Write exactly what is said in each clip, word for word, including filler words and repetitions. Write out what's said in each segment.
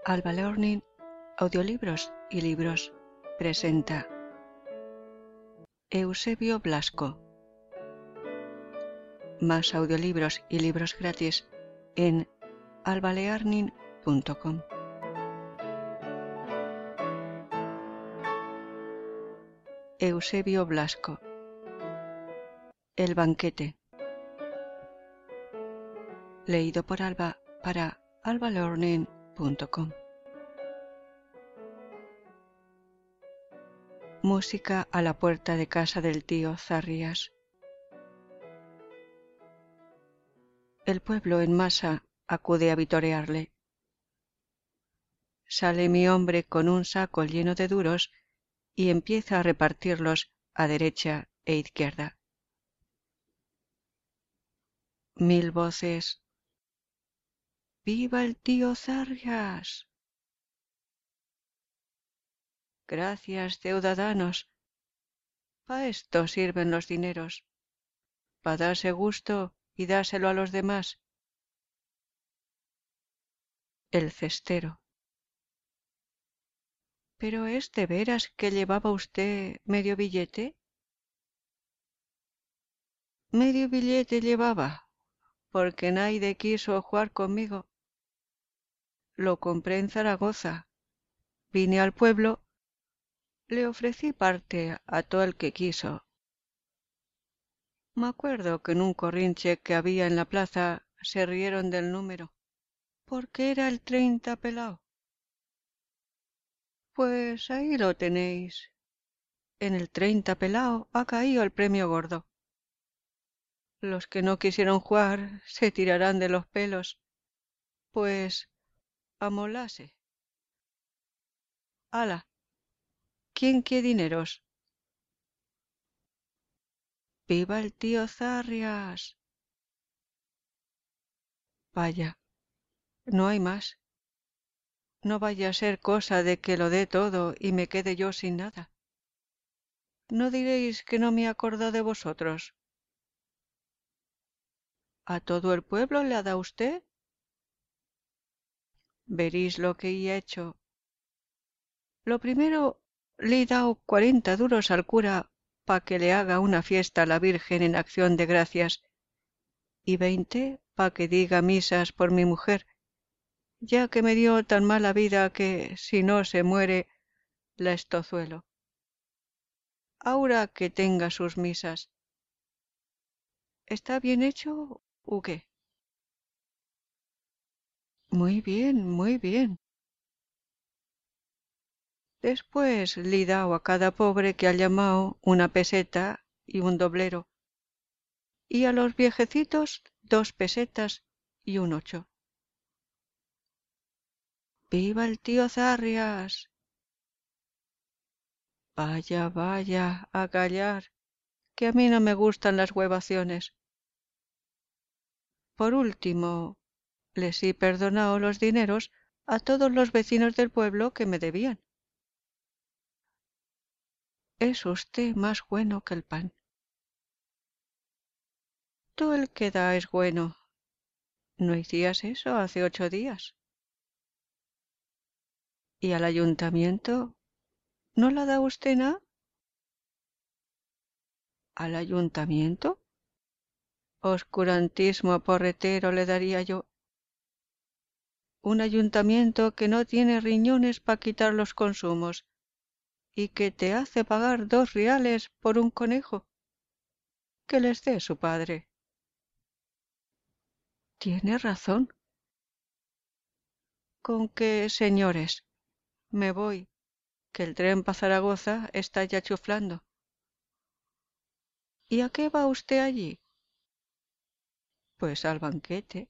Alba Learning, Audiolibros y Libros presenta Eusebio Blasco. Más audiolibros y libros gratis en alba learning punto com. Eusebio Blasco. El banquete. Leído por Alba para alba learning punto com. Música a la puerta de casa del tío Zarrías. El pueblo en masa acude a vitorearle. Sale mi hombre con un saco lleno de duros y empieza a repartirlos a derecha e izquierda. Mil voces. ¡Viva el tío Zarrías! Gracias, ciudadanos. Pa esto sirven los dineros, pa darse gusto y dárselo a los demás. El cestero. ¿Pero es de veras que llevaba usted medio billete? Medio billete llevaba, porque naide quiso jugar conmigo. Lo compré en Zaragoza. Vine al pueblo, le ofrecí parte a todo el que quiso. Me acuerdo que en un corrinche que había en la plaza se rieron del número, porque era el treinta pelao. Pues ahí lo tenéis. En el treinta pelao ha caído el premio gordo. Los que no quisieron jugar se tirarán de los pelos, pues amolase. Ala, ¿quién quiere dineros? ¡Viva el tío Zarrías! Vaya, no hay más. No vaya a ser cosa de que lo dé todo y me quede yo sin nada. ¿No diréis que no me acordó de vosotros? ¿A todo el pueblo le ha dado usted? Veréis lo que he hecho. Lo primero, le he dado cuarenta duros al cura pa que le haga una fiesta a la Virgen en acción de gracias, y veinte pa que diga misas por mi mujer, ya que me dio tan mala vida que, si no se muere, la estozuelo. Aura que tenga sus misas. ¿Está bien hecho u qué? Muy bien, muy bien. Después le he dado a cada pobre que ha llamado una peseta y un doblero, y a los viejecitos dos pesetas y un ocho. ¡Viva el tío Zarrías! Vaya, vaya, a callar, que a mí no me gustan las huevaciones. Por último, les he perdonado los dineros a todos los vecinos del pueblo que me debían. Es usted más bueno que el pan. Todo el que da es bueno. ¿No hicías eso hace ocho días? ¿Y al ayuntamiento no la da usted nada? ¿Al ayuntamiento? Oscurantismo porretero le daría yo. Un ayuntamiento que no tiene riñones para quitar los consumos y que te hace pagar dos reales por un conejo. Que les dé su padre. Tiene razón. Con que, señores, me voy, que el tren para Zaragoza está ya chuflando. ¿Y a qué va usted allí? Pues al banquete.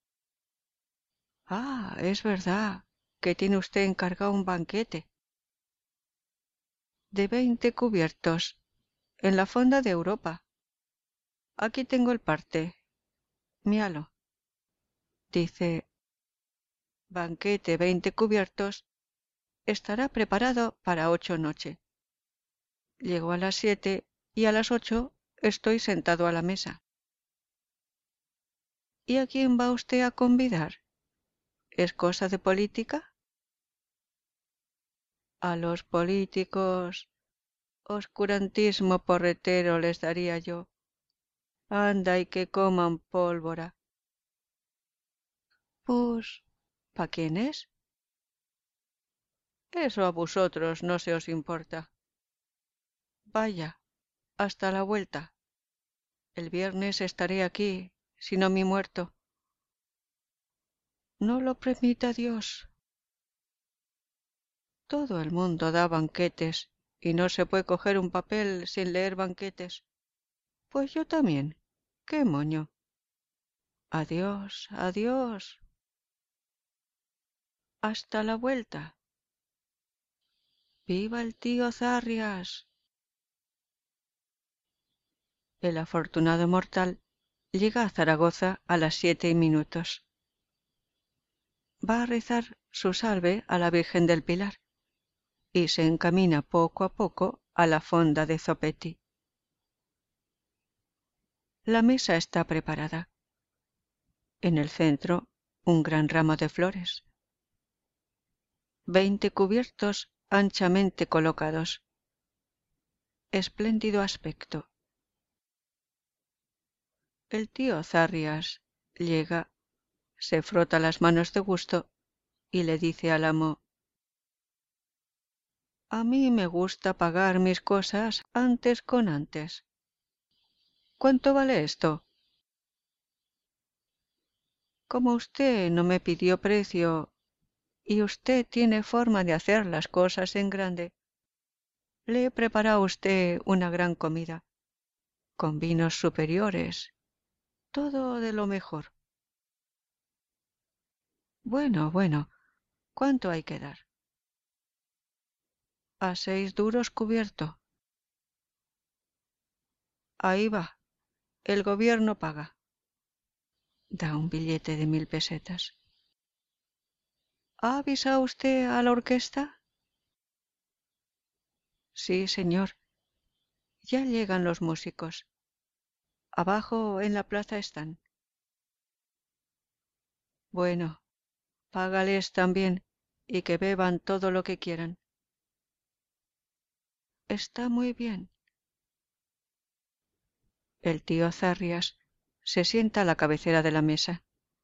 Ah, es verdad, que tiene usted encargado un banquete. De veinte cubiertos, en la fonda de Europa. Aquí tengo el parte. Míralo. Dice, banquete veinte cubiertos, estará preparado para ocho noche. Llego a las siete y a las ocho estoy sentado a la mesa. ¿Y a quién va usted a convidar? ¿Es cosa de política? A los políticos, oscurantismo porretero les daría yo. Anda y que coman pólvora. Pues, ¿pa quién es? Eso a vosotros no se os importa. Vaya, hasta la vuelta. El viernes estaré aquí, si no mi muerto. No lo permita Dios. Todo el mundo da banquetes, y no se puede coger un papel sin leer banquetes. Pues yo también. ¿Qué moño? Adiós, adiós. Hasta la vuelta. ¡Viva el tío Zarrias! El afortunado mortal llega a Zaragoza a las siete y minutos. Va a rezar su salve a la Virgen del Pilar y se encamina poco a poco a la fonda de Zopetti. La mesa está preparada. En el centro, un gran ramo de flores. Veinte cubiertos anchamente colocados. Espléndido aspecto. El tío Zarrias llega, se frota las manos de gusto y le dice al amo: a mí me gusta pagar mis cosas antes con antes. ¿Cuánto vale esto? Como usted no me pidió precio y usted tiene forma de hacer las cosas en grande, le he preparado a usted una gran comida, con vinos superiores, todo de lo mejor. Bueno, bueno, ¿cuánto hay que dar? A seis duros cubierto. Ahí va, el gobierno paga. Da un billete de mil pesetas. ¿Ha avisado usted a la orquesta? Sí, señor. Ya llegan los músicos. Abajo en la plaza están. Bueno, págales también y que beban todo lo que quieran. Está muy bien. El tío Zarrias se sienta a la cabecera de la mesa.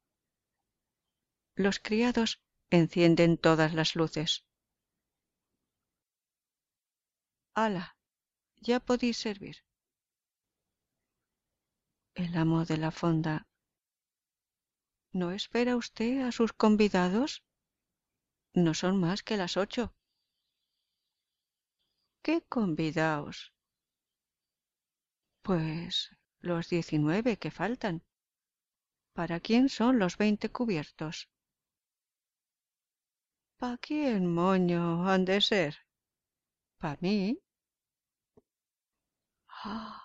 Los criados encienden todas las luces. ¡Hala! Ya podéis servir. El amo de la fonda: ¿no espera usted a sus convidados? No son más que las ocho. ¿Qué convidaos? Pues los diecinueve que faltan. ¿Para quién son los veinte cubiertos? ¿Pa quién, moño, han de ser? ¿Pa mí? Ah,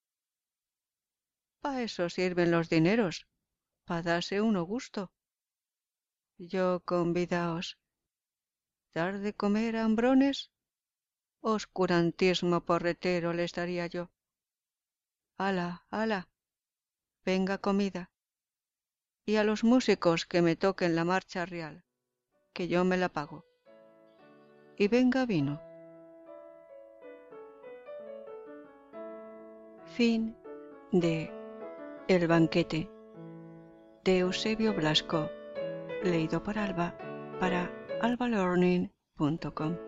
pa eso sirven los dineros, pa darse uno gusto. Yo convidaos. ¿Dar de comer a hambrones? Oscurantismo porretero les daría yo. Ala, ala, venga comida. Y a los músicos que me toquen la marcha real, que yo me la pago. Y venga vino. Fin de El banquete de Eusebio Blasco, leído por Alba para alba learning punto com.